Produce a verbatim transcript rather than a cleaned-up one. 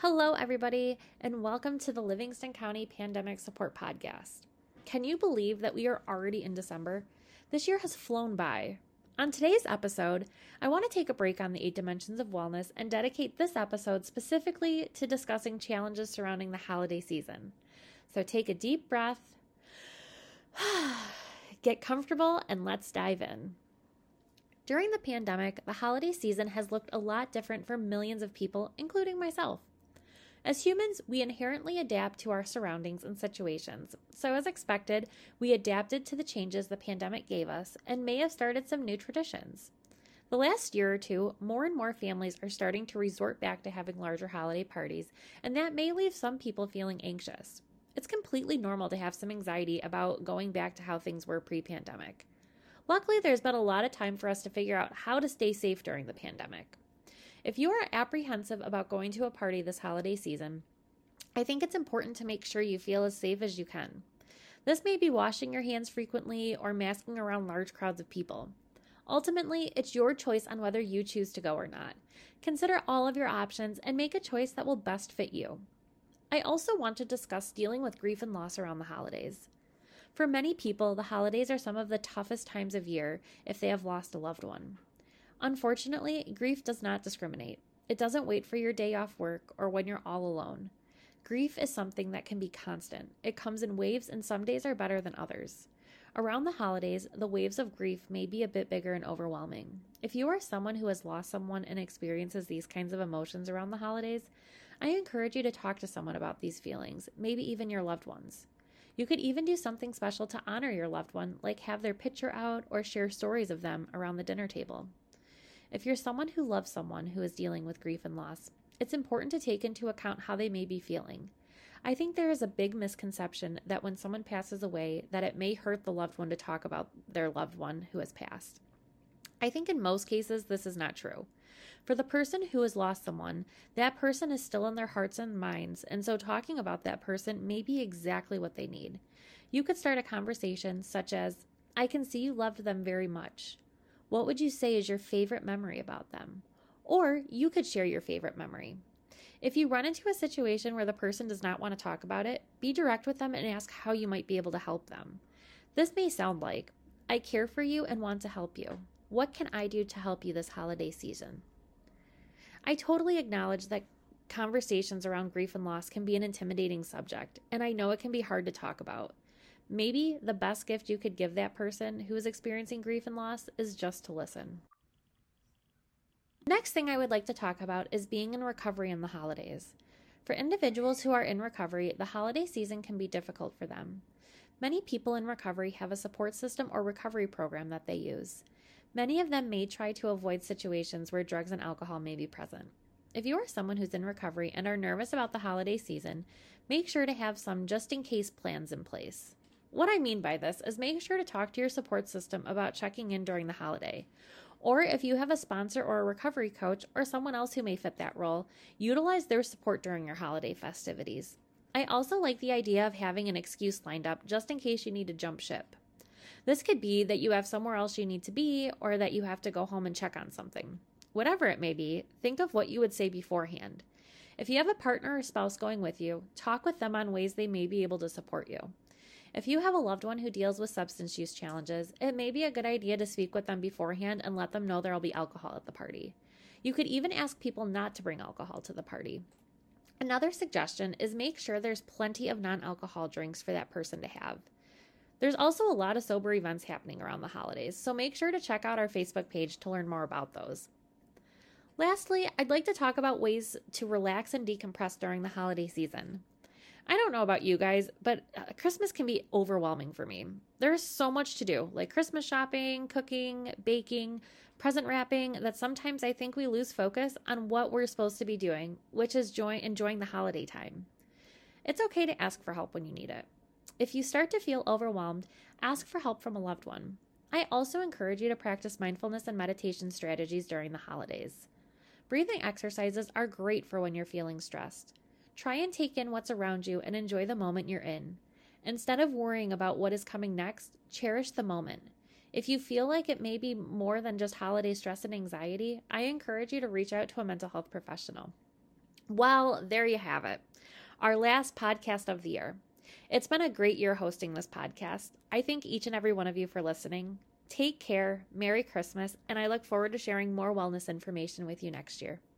Hello, everybody, and welcome to the Livingston County Pandemic Support Podcast. Can you believe that we are already in December? This year has flown by. On today's episode, I want to take a break on the eight dimensions of wellness and dedicate this episode specifically to discussing challenges surrounding the holiday season. So take a deep breath, get comfortable, and let's dive in. During the pandemic, the holiday season has looked a lot different for millions of people, including myself. As humans, we inherently adapt to our surroundings and situations. So as expected, we adapted to the changes the pandemic gave us and may have started some new traditions. The last year or two, more and more families are starting to resort back to having larger holiday parties, and that may leave some people feeling anxious. It's completely normal to have some anxiety about going back to how things were pre-pandemic. Luckily, there's been a lot of time for us to figure out how to stay safe during the pandemic. If you are apprehensive about going to a party this holiday season, I think it's important to make sure you feel as safe as you can. This may be washing your hands frequently or masking around large crowds of people. Ultimately, it's your choice on whether you choose to go or not. Consider all of your options and make a choice that will best fit you. I also want to discuss dealing with grief and loss around the holidays. For many people, the holidays are some of the toughest times of year if they have lost a loved one. Unfortunately, grief does not discriminate. It doesn't wait for your day off work or when you're all alone. Grief is something that can be constant. It comes in waves, and some days are better than others. Around the holidays, the waves of grief may be a bit bigger and overwhelming. If you are someone who has lost someone and experiences these kinds of emotions around the holidays, I encourage you to talk to someone about these feelings, maybe even your loved ones. You could even do something special to honor your loved one, like have their picture out or share stories of them around the dinner table. If you're someone who loves someone who is dealing with grief and loss, it's important to take into account how they may be feeling. I think there is a big misconception that when someone passes away, that it may hurt the loved one to talk about their loved one who has passed. I think in most cases, this is not true. For the person who has lost someone, that person is still in their hearts and minds, and so talking about that person may be exactly what they need. You could start a conversation such as, "I can see you loved them very much. What would you say is your favorite memory about them?" Or you could share your favorite memory. If you run into a situation where the person does not want to talk about it, be direct with them and ask how you might be able to help them. This may sound like, "I care for you and want to help you. What can I do to help you this holiday season?" I totally acknowledge that conversations around grief and loss can be an intimidating subject, and I know it can be hard to talk about. Maybe the best gift you could give that person who is experiencing grief and loss is just to listen. Next thing I would like to talk about is being in recovery in the holidays. For individuals who are in recovery, the holiday season can be difficult for them. Many people in recovery have a support system or recovery program that they use. Many of them may try to avoid situations where drugs and alcohol may be present. If you are someone who's in recovery and are nervous about the holiday season, make sure to have some just-in-case plans in place. What I mean by this is make sure to talk to your support system about checking in during the holiday. Or if you have a sponsor or a recovery coach or someone else who may fit that role, utilize their support during your holiday festivities. I also like the idea of having an excuse lined up just in case you need to jump ship. This could be that you have somewhere else you need to be or that you have to go home and check on something. Whatever it may be, think of what you would say beforehand. If you have a partner or spouse going with you, talk with them on ways they may be able to support you. If you have a loved one who deals with substance use challenges, it may be a good idea to speak with them beforehand and let them know there will be alcohol at the party. You could even ask people not to bring alcohol to the party. Another suggestion is make sure there's plenty of non-alcohol drinks for that person to have. There's also a lot of sober events happening around the holidays, so make sure to check out our Facebook page to learn more about those. Lastly, I'd like to talk about ways to relax and decompress during the holiday season. I don't know about you guys, but Christmas can be overwhelming for me. There's so much to do, like Christmas shopping, cooking, baking, present wrapping, that sometimes I think we lose focus on what we're supposed to be doing, which is joy- enjoying the holiday time. It's okay to ask for help when you need it. If you start to feel overwhelmed, ask for help from a loved one. I also encourage you to practice mindfulness and meditation strategies during the holidays. Breathing exercises are great for when you're feeling stressed. Try and take in what's around you and enjoy the moment you're in. Instead of worrying about what is coming next, cherish the moment. If you feel like it may be more than just holiday stress and anxiety, I encourage you to reach out to a mental health professional. Well, there you have it. Our last podcast of the year. It's been a great year hosting this podcast. I thank each and every one of you for listening. Take care, Merry Christmas, and I look forward to sharing more wellness information with you next year.